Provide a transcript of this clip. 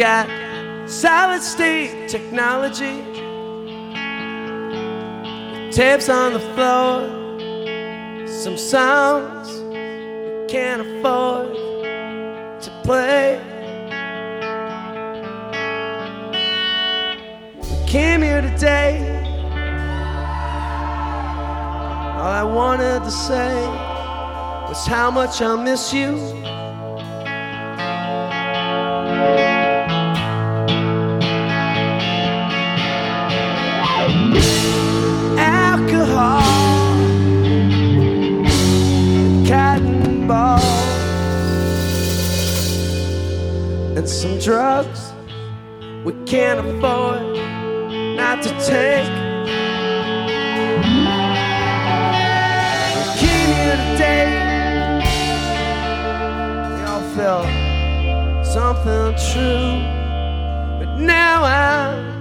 got solid state technology, tapes on the floor, some sounds you can't afford to play. We came here today, all I wanted to say was how much I miss you. Alcohol, cotton balls, and some drugs we can't afford not to take. We came here today, we all felt something true, but now I'm